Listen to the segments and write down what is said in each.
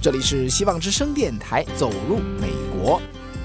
这里是希望之声电台走入美国。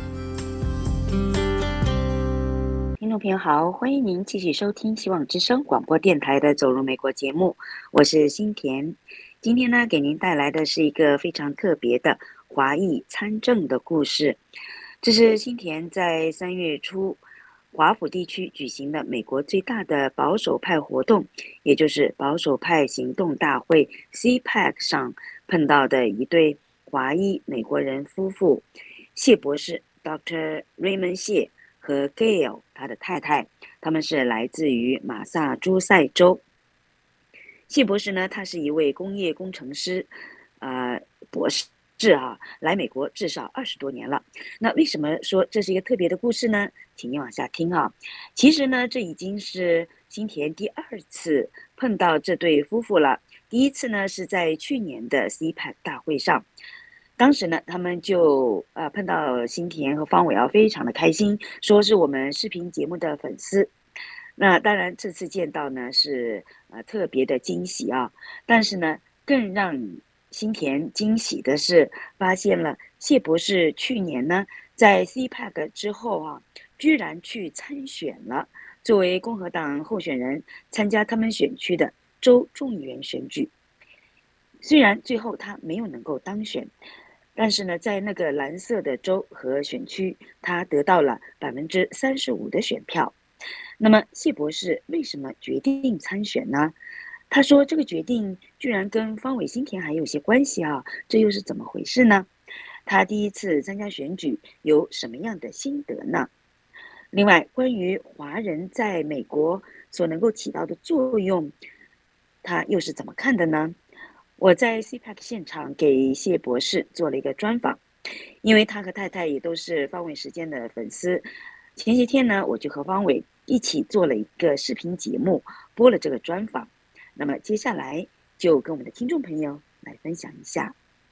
听众朋友好，欢迎您继续收听希望之声广播电台的走入美国节目，我是新田。今天呢，给您带来的是一个非常特别的华裔参政的故事。这是新田在3月初华府地区举行的美国最大的保守派活动，也就是保守派行动大会 CPAC 上碰到的一对华裔美国人夫妇，谢博士 Dr. Raymond 谢和 Gail 他的太太，他们是来自于马萨诸塞州。谢博士呢，他是一位工业工程师，博士来美国至少20多年了。那为什么说这是一个特别的故事呢？请您往下听啊。其实呢，这已经是新田第2次碰到这对夫妇了。第一次呢是在去年的 CPAC 大会上，当时呢他们就碰到新田和方伟非常的开心，说是我们视频节目的粉丝。那当然这次见到呢是特别的惊喜啊，但是呢更让新田惊喜的是，发现了谢博士去年呢在 CPAC 之后居然去参选了，作为共和党候选人参加他们选区的州众议员选举。虽然最后他没有能够当选，但是呢在那个蓝色的州和选区，他得到了35%的选票。那么谢博士为什么决定参选呢？他说这个决定居然跟方伟新田还有些关系这又是怎么回事呢？他第一次参加选举有什么样的心得呢？另外，关于华人在美国所能够起到的作用，他又是怎么看的呢？我在 CPAC 现场给谢博士做了一个专访，因为他和太太也都是方伟时间的粉丝。前些天呢，我就和方伟一起做了一个视频节目，播了这个专访。那么接下来就跟我们的听众朋友来分享一下。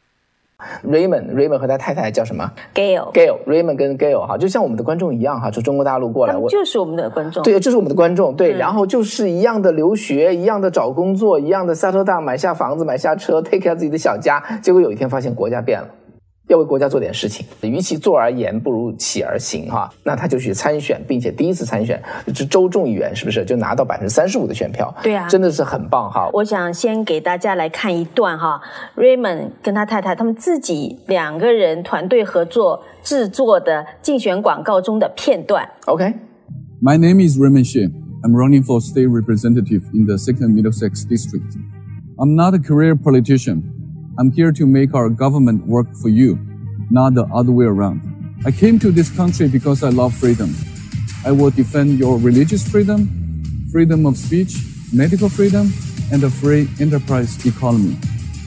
Raymond 和他太太叫什么 Gail Raymond 跟 Gail 就像我们的观众一样就中国大陆过来， 就是我们的观众。 对，就是我们的观众。对，然后就是一样的留学，一样的找工作，一样的 settle down， 买下房子，买下车， take care 自己的小家。结果有一天发现国家变了，要为国家做点事情，与其坐而言不如起而行那他就去参选，并且第一次参选是州众议员，是不是就拿到35%的选票？ 对啊， 真的是很棒我想先给大家来看一段Raymond 跟他太太他们自己2个人团队合作制作的竞选广告中的片段。 OK， My name is Raymond Xie. I'm running for state representative in the 2nd Middlesex District. I'm not a career politician.I'm here to make our government work for you, not the other way around. I came to this country because I love freedom. I will defend your religious freedom, freedom of speech, medical freedom, and a free enterprise economy.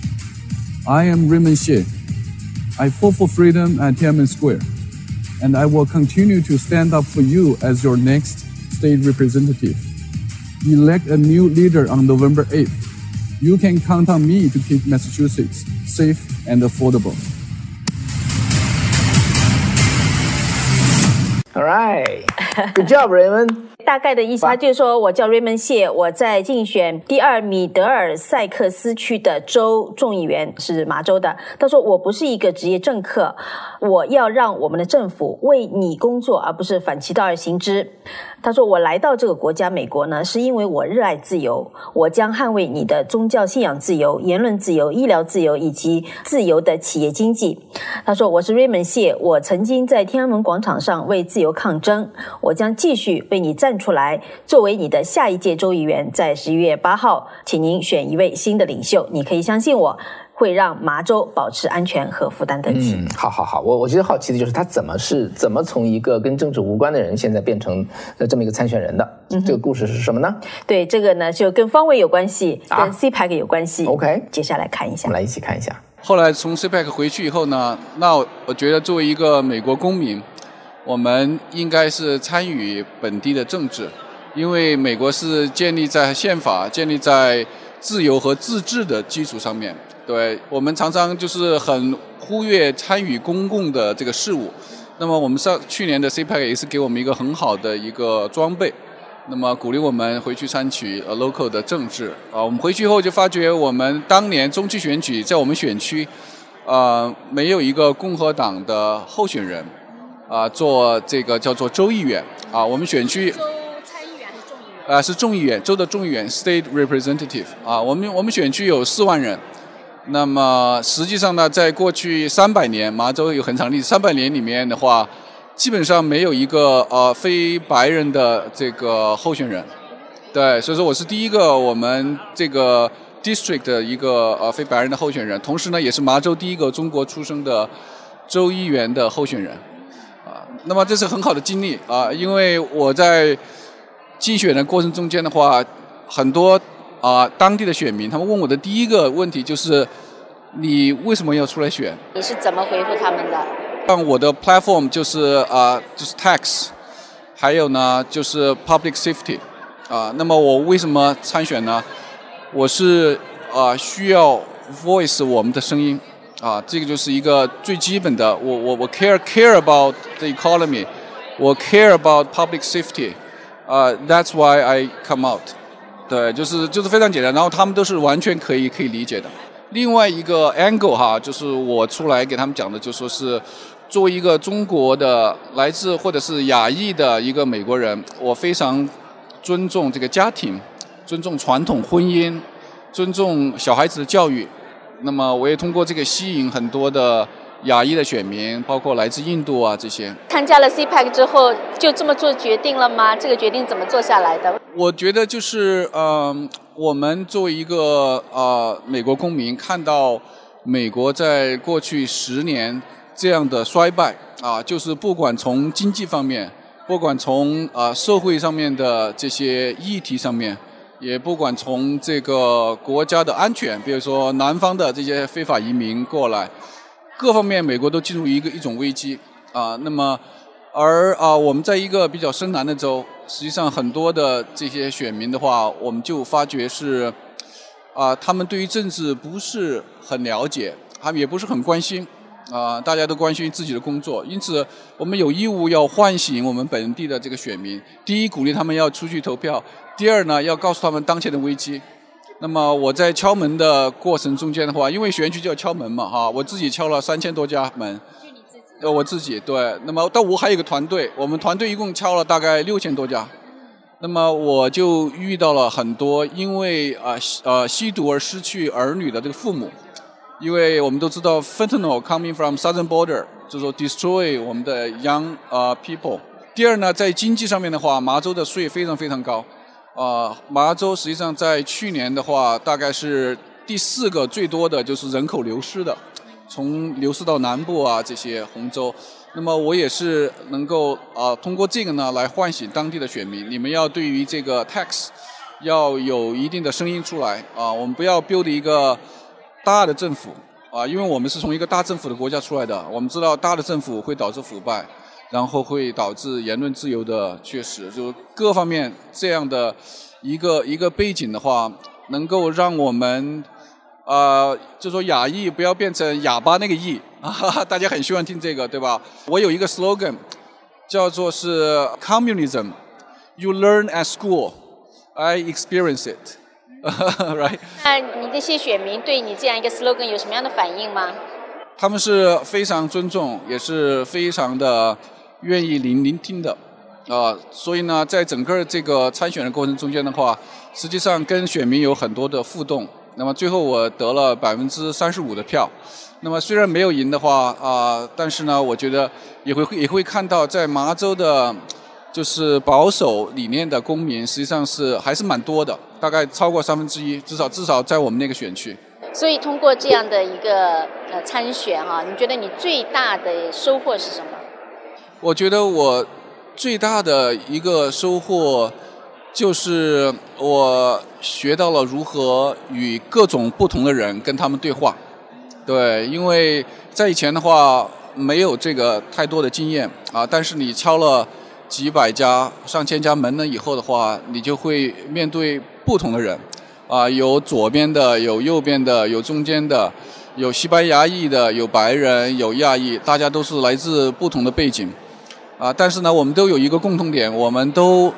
I am Raymond Xie. I fought for freedom at Tiananmen Square, and I will continue to stand up for you as your next state representative. Elect a new leader on November 8th.You can count on me to keep Massachusetts safe and affordable. All right. Good job, Raymond. 大概的意思，他就是说我叫 Raymond 谢，我在竞选第2米德尔塞克斯区的州众议员，是马州的。他说我不是一个职业政客，我要让我们的政府为你工作，而不是反其道而行之。他说我来到这个国家美国呢，是因为我热爱自由，我将捍卫你的宗教信仰自由、言论自由、医疗自由以及自由的企业经济。他说我是 Raymond 谢，我曾经在天安门广场上为自由抗争，我将继续为你站出来，作为你的下一届州议员。在11月8号请您选一位新的领袖，你可以相信我会让麻州保持安全和负担得起。 好，我觉得好奇的就是他怎么从一个跟政治无关的人，现在变成这么一个参选人的。这个故事是什么呢？ 对，这个呢就跟方伟有关系，跟 CPAC 有关系。 OK， 接下来看一下， 我们来一起看一下。 后来从 CPAC 回去以后呢，那我觉得作为一个美国公民，我们应该是参与本地的政治，因为美国是建立在宪法、建立在自由和自治的基础上面。对，我们常常就是很忽略参与公共的这个事务。那么我们去年的 CPAC 也是给我们一个很好的一个装备，那么鼓励我们回去参取local 的政治。我们回去后就发觉我们当年中期选举在我们选区没有一个共和党的候选人做这个叫做州议员我们选区州参议员还是众议员？ 是众议员，州的众议员 （State Representative） 我们选区有4万人。那么实际上呢，在过去300年，麻州有很长历史，300年里面的话，基本上没有一个非白人的这个候选人。对，所以说我是第一个我们这个 district 的一个非白人的候选人，同时呢，也是麻州第一个中国出生的州议员的候选人。那么这是很好的经历因为我在竞选的过程中间的话，很多当地的选民，他们问我的第一个问题就是，你为什么要出来选？ 你是怎么回复他们的？ 像我的 platform 就是tax， 还有呢就是 public safety， 那么我为什么参选呢？我是需要 voice 我们的声音，这个就是一个最基本的，我 care about the economy， 我 care about public safety，that's why I come out。对，就是非常简单，然后他们都是完全可以理解的。另外一个 angle 就是我出来给他们讲的，就说是作为一个中国的来自或者是亚裔的一个美国人，我非常尊重这个家庭，尊重传统婚姻，尊重小孩子的教育。那么我也通过这个吸引很多的亚裔的选民，包括来自印度这些。 参加了 CPAC 之后，就这么做决定了吗？这个决定怎么做下来的？ 我觉得就是我们作为一个美国公民，看到美国在过去10年这样的衰败就是不管从经济方面，不管从社会上面的这些议题上面，也不管从这个国家的安全，比如说南方的这些非法移民过来，各方面美国都进入一种危机那么而我们在一个比较深南的州，实际上很多的这些选民的话，我们就发觉是他们对于政治不是很了解，他们也不是很关心大家都关心自己的工作，因此我们有义务要唤醒我们本地的这个选民。第一，鼓励他们要出去投票；第二呢，要告诉他们当前的危机。那么我在敲门的过程中间的话，因为选举就要敲门嘛我自己敲了3000多家门。我自己对，那么但我还有一个团队，我们团队一共敲了大概6000多家。那么我就遇到了很多因为吸毒而失去儿女的这个父母，因为我们都知道 fentanyl coming from southern border 就是说 destroy 我们的 young people。第二呢，在经济上面的话，麻州的税非常非常高麻州实际上在去年的话，大概是第4个最多的就是人口流失的。从流失到南部这些红州，那么我也是能够通过这个呢来唤醒当地的选民，你们要对于这个 tax 要有一定的声音出来我们不要 build 一个大的政府因为我们是从一个大政府的国家出来的，我们知道大的政府会导致腐败，然后会导致言论自由的缺失，就各方面这样的一个背景的话，能够让我们就说亚裔不要变成哑巴那个裔大家很喜欢听这个对吧？我有一个 slogan 叫做是 communism you learn at school I experience it right 那你这些选民对你这样一个 slogan 有什么样的反应吗？ 他们是非常尊重，也是非常的愿意聆听的所以呢，在整个这个参选的过程中间的话，实际上跟选民有很多的互动。那么最后我得了35%的票。那么虽然没有赢的话但是呢，我觉得也会看到在麻州的，就是保守理念的公民，实际上还是蛮多的，大概超过1/3，至少在我们那个选区。 所以通过这样的一个参选你觉得你最大的收获是什么？ 我觉得我最大的一个收获就是我学到了如何与各种不同的人跟他们对话。对，因为在以前的话没有这个太多的经验但是你敲了几百家上千家门了以后的话，你就会面对不同的人有左边的，有右边的，有中间的，有西班牙裔的，有白人，有亚裔，大家都是来自不同的背景但是呢，我们都有一个共同点，我们都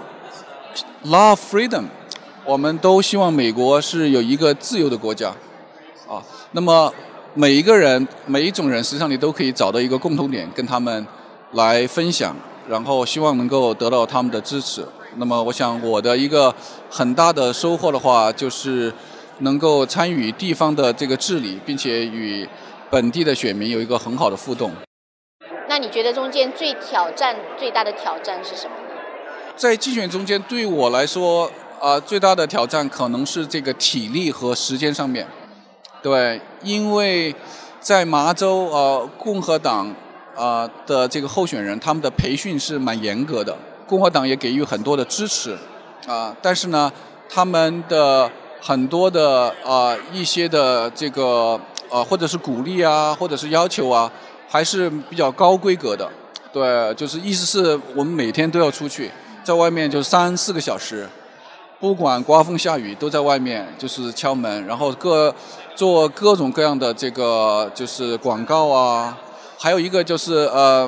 love freedom， 我们都希望美国是有一个自由的国家那么每一个人每一种人实际上你都可以找到一个共同点跟他们来分享，然后希望能够得到他们的支持。那么我想我的一个很大的收获的话，就是能够参与地方的这个治理，并且与本地的选民有一个很好的互动。 那你觉得中间最大的挑战是什么呢？ 在竞选中间对我来说最大的挑战可能是这个体力和时间上面。对，因为在麻州共和党的这个候选人，他们的培训是蛮严格的，共和党也给予很多的支持但是呢，他们的很多的一些的这个或者是鼓励或者是要求还是比较高规格的。对，就是意思是我们每天都要出去，在外面就3-4个小时，不管刮风下雨都在外面就是敲门，然后做各种各样的这个就是广告还有一个就是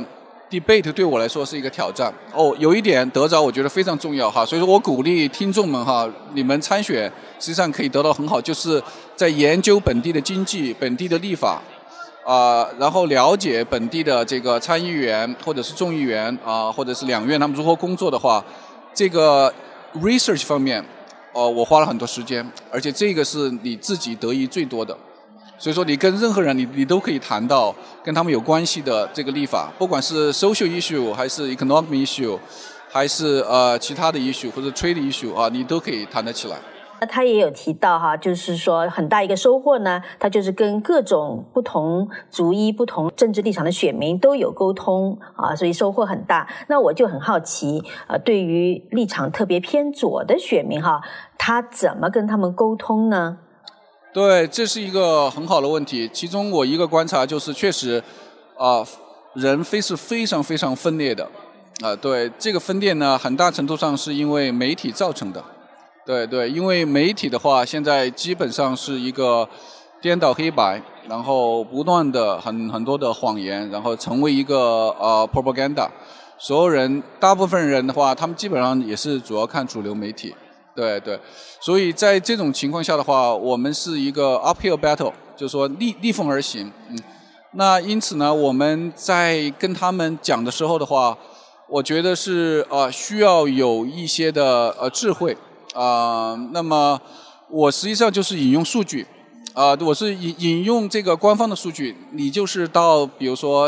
debate 对我来说是一个挑战。有一点得着我觉得非常重要所以说我鼓励听众们你们参选实际上可以得到很好，就是在研究本地的经济、本地的立法然后了解本地的这个参议员或者是众议员或者是两院他们如何工作的话，这个 research 方面我花了很多时间，而且这个是你自己得益最多的。所以说你跟任何人你都可以谈到跟他们有关系的这个立法，不管是 social issue 还是 economic issue 还是其他的 issue 或者 trade issue 你都可以谈得起来。 他也有提到就是说很大一个收获呢，他就是跟各种不同族裔、不同政治立场的选民都有沟通所以收获很大。那我就很好奇对于立场特别偏左的选民他怎么跟他们沟通呢？ 对，这是一个很好的问题。其中我一个观察就是确实人是非常非常分裂的对，这个分裂呢很大程度上是因为媒体造成的。对，因为媒体的话现在基本上是一个颠倒黑白，然后不断的很多的谎言，然后成为一个propaganda。所有人大部分人的话他们基本上也是主要看主流媒体。对，所以在这种情况下的话，我们是一个 uphill battle， 就是说逆风而行。那因此呢，我们在跟他们讲的时候的话，我觉得是需要有一些的智慧那么我实际上就是引用数据我是引用这个官方的数据。你就是到比如说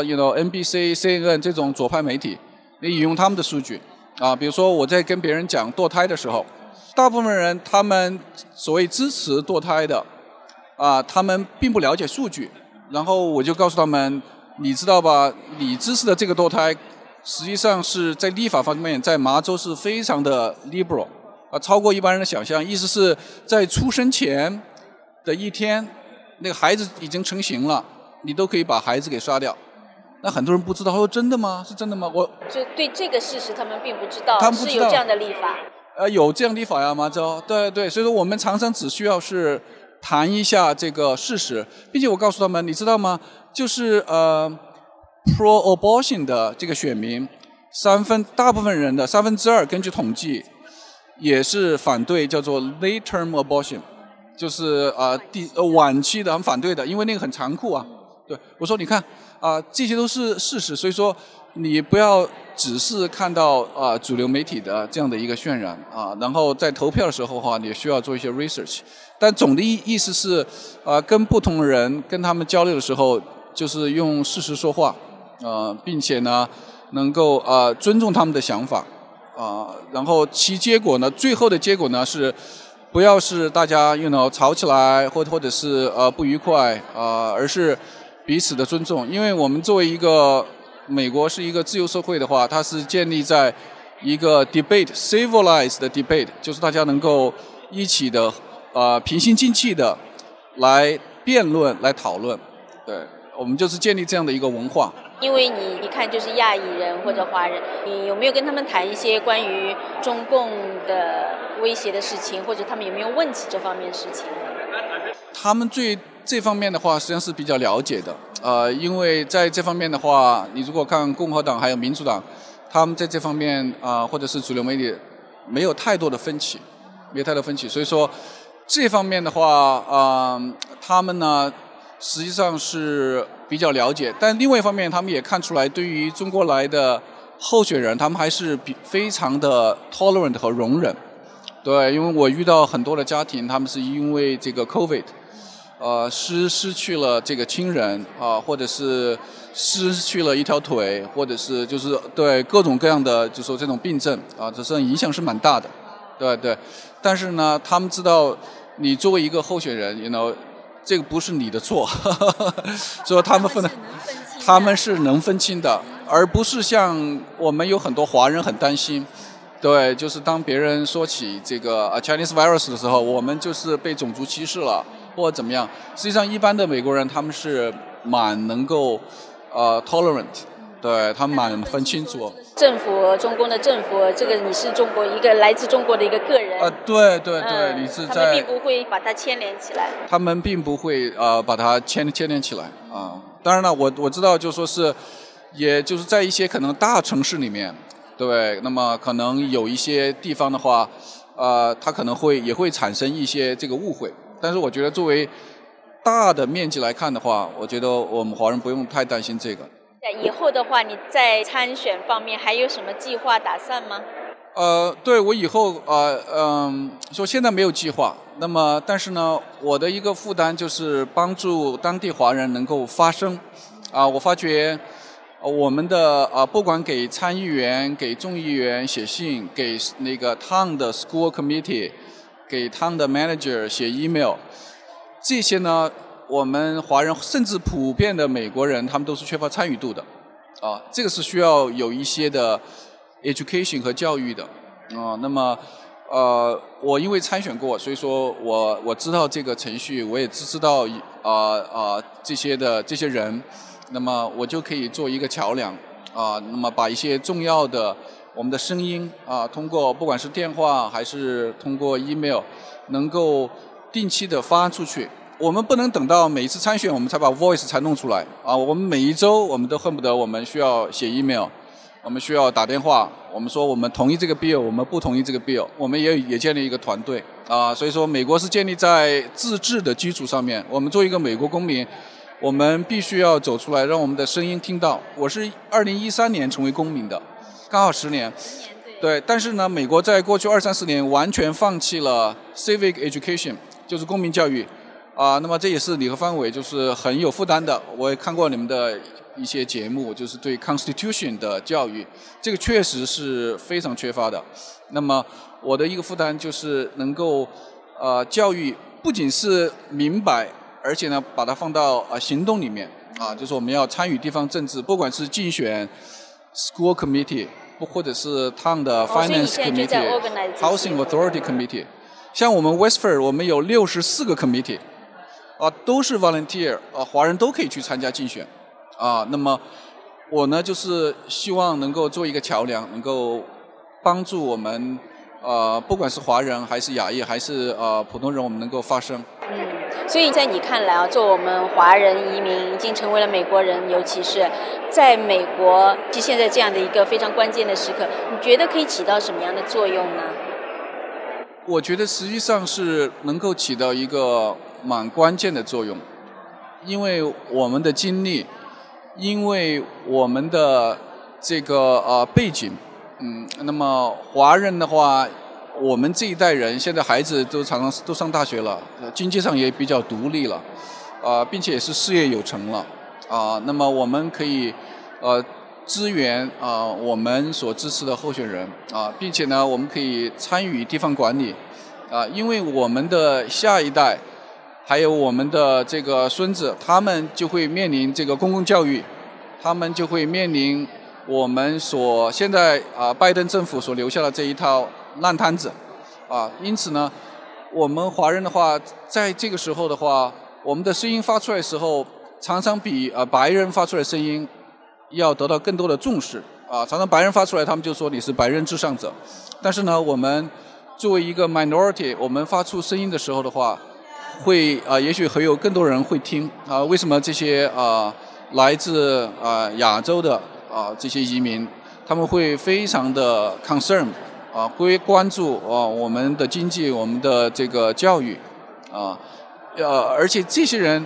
NBC、CNN 这种左派媒体，你引用他们的数据比如说我在跟别人讲堕胎的时候，大部分人他们所谓支持堕胎的他们并不了解数据，然后我就告诉他们，你知道吧，你支持的这个堕胎实际上是在立法方面在麻州是非常的 liberal超过一般人的想象。意思是在出生前的一天，那个孩子已经成型了，你都可以把孩子给杀掉。那很多人不知道，他说真的吗？是真的吗？ 就对这个事实他们并不知道， 他们不知道是有这样的立法。 有这样立法麻州。对，所以说我们常常只需要是谈一下这个事实，并且我告诉他们，你知道吗？就是pro-abortion 的这个选民，大部分人的2/3，根据统计也是反对叫做 late term abortion， 就是晚期的很反对的，因为那个很残酷对，我说你看这些都是事实，所以说你不要只是看到主流媒体的这样的一个渲染然后在投票的时候的话，你需要做一些 research。但总的意思是跟不同的人跟他们交流的时候，就是用事实说话并且呢能够尊重他们的想法然后其结果呢，最后的结果呢是不要是大家吵起来或者是不愉快而是彼此的尊重。因为我们作为一个美国是一个自由社会的话，它是建立在一个 debate civilized 的 debate， 就是大家能够一起的平心静气的来辩论来讨论。对，我们就是建立这样的一个文化。 因为你一看就是亚裔人或者华人，你有没有跟他们谈一些关于中共的威胁的事情，或者他们有没有问起这方面的事情？ 他们这方面的话实际上是比较了解的因为在这方面的话，你如果看共和党还有民主党，他们在这方面或者是主流媒体没有太多的分歧，所以说这方面的话他们呢实际上是比较了解，但另外一方面，他们也看出来，对于中国来的候选人，他们还是非常的 tolerant 和容忍。对，因为我遇到很多的家庭，他们是因为这个 COVID，失去了这个亲人啊，或者是失去了一条腿，或者是就是对各种各样的就说这种病症啊，这影响是蛮大的。对，但是呢，他们知道你作为一个候选人这个不是你的错，所以他们是能分清的，而不是像我们有很多华人很担心，对，就是当别人说起这个Chinese virus 的时候，我们就是被种族歧视了或者怎么样。实际上，一般的美国人他们是蛮能够tolerant， 对，他们蛮分清楚。 政府，中共的政府，这个你是中国一个来自中国的一个个人。 对，你是在。 他们并不会把它牵连起来。 他们并不会把它牵连起来啊。当然了，我知道，就说是，也就是在一些可能大城市里面，对，那么可能有一些地方的话，它可能也会产生一些这个误会。但是我觉得作为大的面积来看的话，我觉得我们华人不用太担心这个。 以后的话，你在参选方面还有什么计划打算吗？ 对，我以后说现在没有计划。那么，但是呢，我的一个负担就是帮助当地华人能够发声。我发觉我们的不管给参议员、给众议员写信，给那个 town 的 school committee， 给 town 的 manager 写 email， 这些呢。我们华人甚至普遍的美国人，他们都是缺乏参与度的，这个是需要有一些的 education 和教育的，那么我因为参选过，所以说我知道这个程序，我也知道这些人，那么我就可以做一个桥梁那么把一些重要的我们的声音通过不管是电话还是通过 email， 能够定期的发出去。我们不能等到每一次参选我们才把 voice 才弄出来我们每一周我们都恨不得我们需要写 email， 我们需要打电话，我们说我们同意这个 bill， 我们不同意这个 bill， 我们也建立一个团队所以说美国是建立在自治的基础上面。我们作为一个美国公民，我们必须要走出来，让我们的声音听到。我是2013年成为公民的，刚好10年。对，但是呢，美国在过去20-30年完全放弃了 civic education， 就是公民教育。那么这也是你和方伟就是很有负担的。我也看过你们的一些节目，就是对 Constitution 的教育，这个确实是非常缺乏的。那么我的一个负担就是能够教育不仅是明白，而且呢把它放到行动里面就是我们要参与地方政治，不管是竞选 School Committee， 或者是 Town 的 Finance Committee、Housing Authority Committee。像我们 Westford 我们有64个 committee。都是 volunteer， 华人都可以去参加竞选，那么我呢就是希望能够做一个桥梁，能够帮助我们不管是华人还是亚裔还是普通人，我们能够发声。 所以在你看来做我们华人移民已经成为了美国人，尤其是在美国现在这样的一个非常关键的时刻，你觉得可以起到什么样的作用呢？ 我觉得实际上是能够起到一个蛮关键的作用，因为我们的经历，因为我们的这个背景，那么华人的话，我们这一代人现在孩子都常常都上大学了，经济上也比较独立了，并且也是事业有成了，那么我们可以支援我们所支持的候选人并且呢，我们可以参与地方管理因为我们的下一代还有我们的这个孙子，他们就会面临这个公共教育，他们就会面临我们所现在拜登政府所留下的这一套烂摊子因此呢，我们华人的话，在这个时候的话，我们的声音发出来的时候，常常比白人发出来的声音要得到更多的重视常常白人发出来，他们就说你是白人至上者，但是呢，我们作为一个 minority， 我们发出声音的时候的话，会也许会有更多人会听为什么这些来自亚洲的这些移民，他们会非常的 concern会关注我们的经济，我们的这个教育而且这些人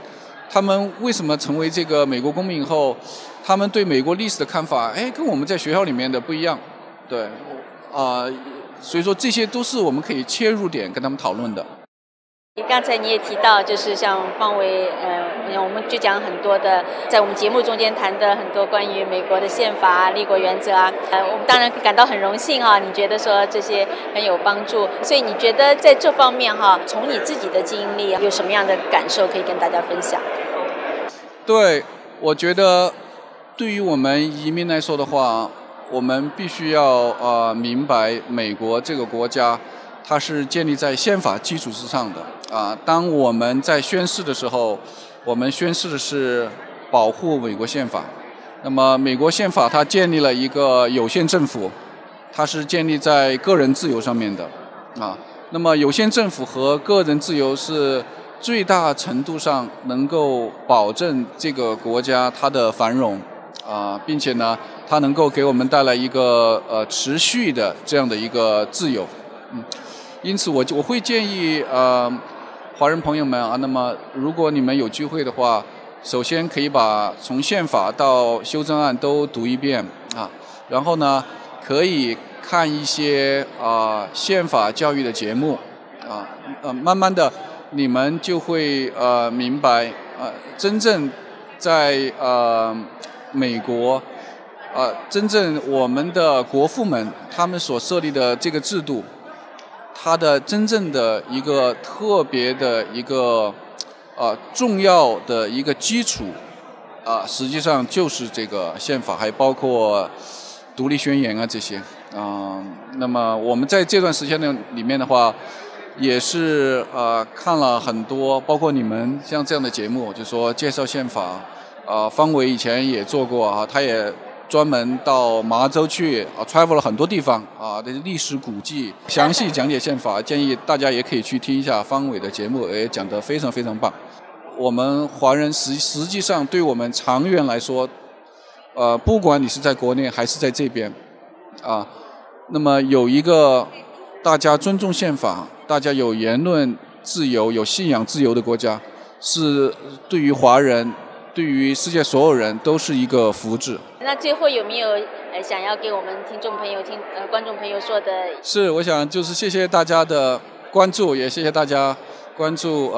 他们为什么成为这个美国公民以后，他们对美国历史的看法，跟我们在学校里面的不一样，对，所以说这些都是我们可以切入点跟他们讨论的。 刚才你也提到，就是像方伟，我们就讲很多的，在我们节目中间谈的很多关于美国的宪法啊、立国原则啊，我们当然感到很荣幸哈。你觉得说这些很有帮助，所以你觉得在这方面哈，从你自己的经历有什么样的感受可以跟大家分享？ 对，我觉得对于我们移民来说的话，我们必须要明白美国这个国家，它是建立在宪法基础之上的。当我们在宣誓的时候，我们宣誓的是保护美国宪法。那么美国宪法它建立了一个有限政府，它是建立在个人自由上面的。那么有限政府和个人自由是最大程度上能够保证这个国家它的繁荣，并且呢，它能够给我们带来一个持续的这样的一个自由。因此我会建议华人朋友们那么如果你们有机会的话，首先可以把从宪法到修正案都读一遍然后呢可以看一些宪法教育的节目慢慢的你们就会明白真正在美国真正我们的国父们他们所设立的这个制度，它的真正的一个特别的一个重要的一个基础实际上就是这个宪法，还包括独立宣言这些那么我们在这段时间里面的话，也是看了很多，包括你们像这样的节目，就说介绍宪法方伟以前也做过他也专门到麻州去travel 了很多地方的历史古迹，详细讲解宪法，建议大家也可以去听一下方伟的节目，也讲得非常非常棒。我们华人实际上对我们长远来说不管你是在国内还是在这边那么有一个大家尊重宪法，大家有言论自由、有信仰自由的国家，是对于华人对于世界所有人都是一个福祉。 那最后有没有想要给我们听众朋友观众朋友说的？ 是，我想就是谢谢大家的关注，也谢谢大家关注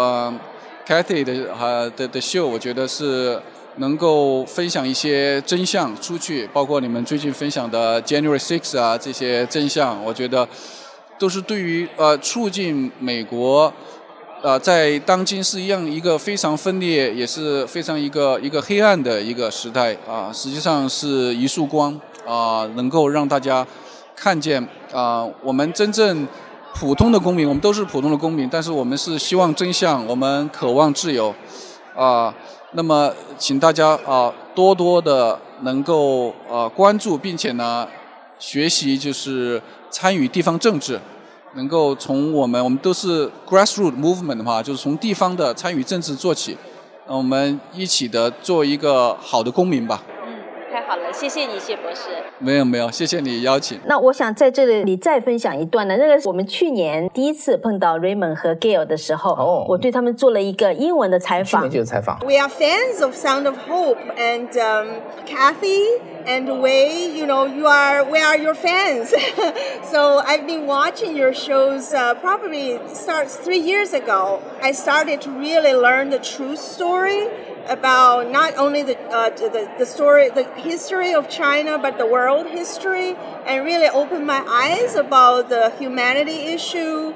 Cathy 的秀，我觉得是能够分享一些真相出去，包括你们最近分享的 January 6这些真相，我觉得都是对于促进美国在当今是一个非常分裂，也是非常一个黑暗的一个时代实际上是一束光能够让大家看见我们真正普通的公民，我们都是普通的公民，但是我们是希望真相，我们渴望自由那么请大家多多的能够关注，并且呢学习就是参与地方政治，能够从我们都是 grassroots movement 的话，就是从地方的参与政治做起，我们一起的做一个好的公民吧。 太好了，谢谢你谢博士。 没有，谢谢你邀请。 那我想在这里再分享一段呢，那个我们去年第一次碰到 Raymond 和 Gail 的时候我对他们做了一个英文的采访。 去年就有采访。 We are fans of Sound of Hope, and Cathy and Wei, we are your fans. So I've been watching your shows probably starts 3 years ago. I started to really learn the true story about not only the story, the history of China, but the world history, and really opened my eyes about the humanity issue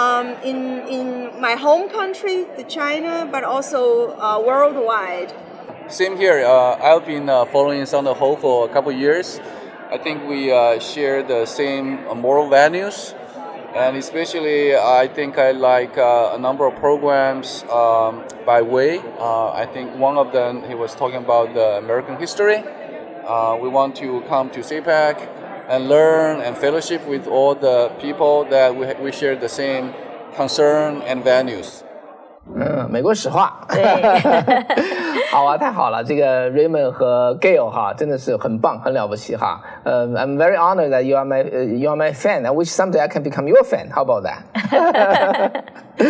in my home country, the China, but also worldwide. Same here. I've been following Sound of Hope for a couple of years. I think we share the same moral values. And especially, I think I like a number of programs by Wei. I think one of them, he was talking about the American history. We want to come to CPAC and learn and fellowship with all the people that we share the same concern and values. 美国史话。 对好啊，太好了，这个 Raymond 和 Gail 真的是很棒，很了不起I'm very honored that you are my fan. I wish someday I can become your fan. How about that?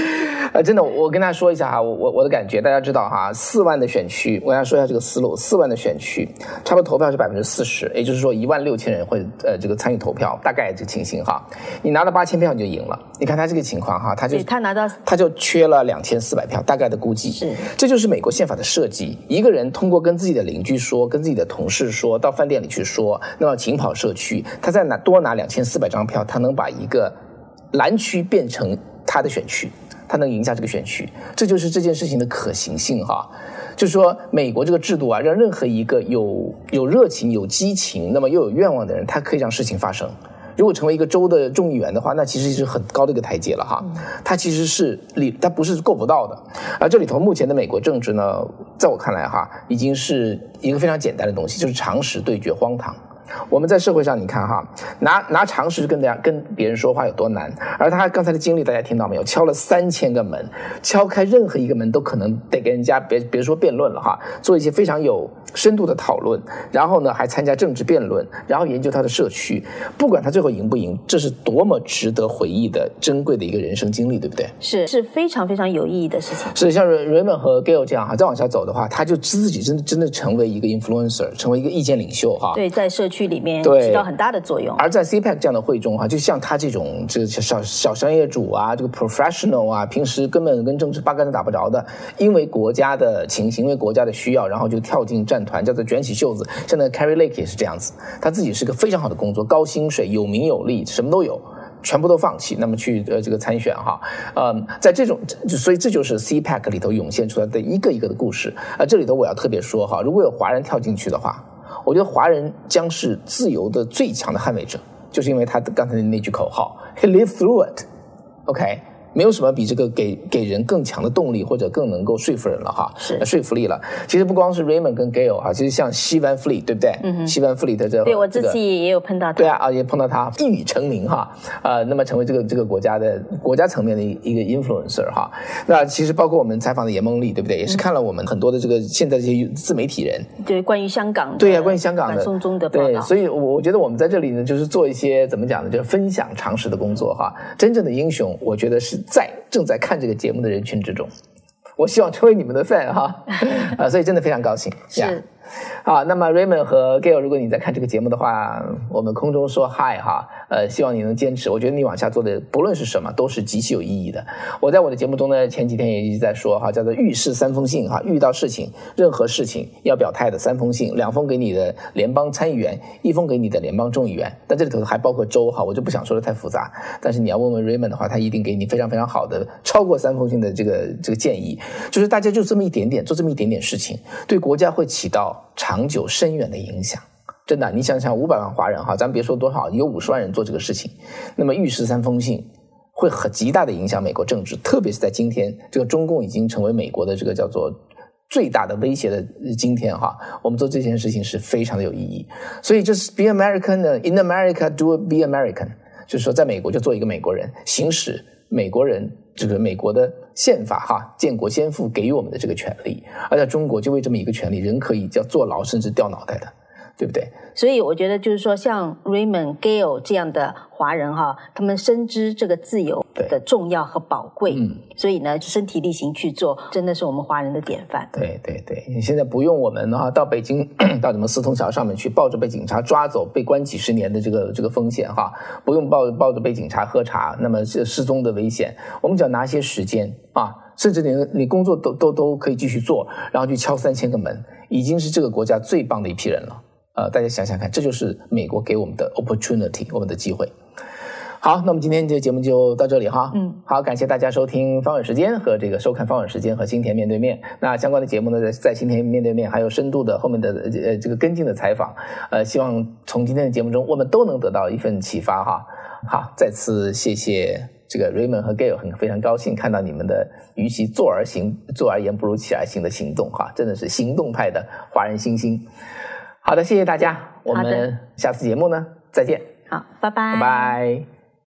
真的，我跟大家说一下哈，我的感觉，大家知道哈，4万的选区，我跟大家说一下这个思路，4万的选区，差不多投票是40%，也就是说16000人会这个参与投票，大概这个情形哈。你拿了8000票你就赢了，你看他这个情况哈，他就缺了2400票，大概的估计是， 这就是美国宪法的设计，一个人通过跟自己的邻居说，跟自己的同事说，到饭店里去说，那么勤跑社区，他再多拿2400张票，他能把一个蓝区变成他的选区，他能赢下这个选区，这就是这件事情的可行性哈。就是说美国这个制度啊，让任何一个有热情有激情那么又有愿望的人，他可以让事情发生。如果成为一个州的众议员的话，那其实是很高的一个台阶了哈。它其实是它不是够不到的。而这里头目前的美国政治呢，在我看来哈，已经是一个非常简单的东西，就是常识对决荒唐。我们在社会上，你看哈，拿常识跟别人说话有多难，而他刚才的经历大家听到没有？敲了3000个门，敲开任何一个门都可能得跟人家别说辩论了哈，做一些非常有深度的讨论，然后呢还参加政治辩论，然后研究他的社区，不管他最后赢不赢，这是多么值得回忆的珍贵的一个人生经历，对不对？ 是非常非常有意义的事情。 是像 Raymond 和 Gail 这样哈，再往下走的话，他就自己真的成为一个 influencer， 成为一个意见领袖哈。 对，在社区里面起到很大的作用。而在 CPAC 这样的会中哈，就像他这种这个小商业主啊，这个 professional 啊，平时根本跟政治八竿子打不着的，因为国家的情形，因为国家的需要，然后就跳进战团，叫做卷起袖子。像那个 Carrie Lake 也是这样子，他自己是个非常好的工作，高薪水，有名有利，什么都有。全部都放弃，那么去这个参选哈，在这种，所以这就是 CPAC 里头涌现出来的一个一个的故事这里头我要特别说哈，如果有华人跳进去的话，我觉得华人将是自由的最强的捍卫者，就是因为他刚才的那句口号 ，He lived through it， OK。没有什么比这个给人更强的动力或者更能够说服人了哈，说服力了。其实不光是 Raymond 跟 Gail 哈，其实像西湾弗里，对不对？西湾弗里的对我自己也有碰到他。 对啊，也碰到他，一语成名哈，那么成为这个国家层面的一个 influencer 哈。那其实包括我们采访的严梦丽，对不对？也是看了我们很多的这个现在这些自媒体人， 对，关于香港的， 对啊，关于香港的反送中的报道。 对，所以我觉得我们在这里呢，就是做一些怎么讲呢，就是分享常识的工作哈。真正的英雄，我觉得是正在看这个节目的人群之中，我希望成为你们的 fan 哈，所以真的非常高兴。 是。 好，那么 Raymond 和 Gail， 如果你在看这个节目的话，我们空中说 hi 哈，希望你能坚持。我觉得你往下做的不论是什么，都是极其有意义的。我在我的节目中呢，前几天也一直在说哈，叫做遇事3封信哈，遇到事情，任何事情要表态的3封信，2封给你的联邦参议员，1封给你的联邦众议员。但这里头还包括州哈，我就不想说的太复杂。但是你要问问 Raymond 的话，他一定给你非常非常好的超过3封信的这个建议，就是大家就这么一点点做这么一点点事情，对国家会起到长久深远的影响。真的，你想想500万华人哈，咱别说多少，有50万人做这个事情，那么遇事3封信会很极大的影响美国政治，特别是在今天这个中共已经成为美国的这个叫做最大的威胁的今天哈，我们做这件事情是非常的有意义。所以就是 be American in America do be American， 就是说在美国就做一个美国人，行使美国人这个美国的宪法哈，建国先父给予我们的这个权利，而在中国就为这么一个权利，人可以叫坐牢甚至掉脑袋的，对不对？ 所以我觉得就是说，像 Raymond、Gail 这样的华人哈，他们深知这个自由的重要和宝贵，所以呢，就身体力行去做，真的是我们华人的典范。 对对对，你现在不用我们哈到北京到什么四通桥上面去，抱着被警察抓走、被关几10年的这个风险哈，不用抱着被警察喝茶，那么失踪的危险，我们只要拿些时间啊，甚至你工作都可以继续做，然后去敲3000个门，已经是这个国家最棒的一批人了。大家想想看，这就是美国给我们的 opportunity， 我们的机会。好，那我们今天这个节目就到这里哈。好，感谢大家收听方远时间和这个收看方远时间和新田面对面。那相关的节目呢，在新田面对面还有深度的后面的这个跟进的采访，希望从今天的节目中我们都能得到一份启发哈。好，再次谢谢这个 Raymond 和 Gail， 非常高兴看到你们的与其坐而言不如起而行的行动哈，真的是行动派的华人新星。好的，谢谢大家，我们下次节目呢再见。 好，拜拜。 拜拜。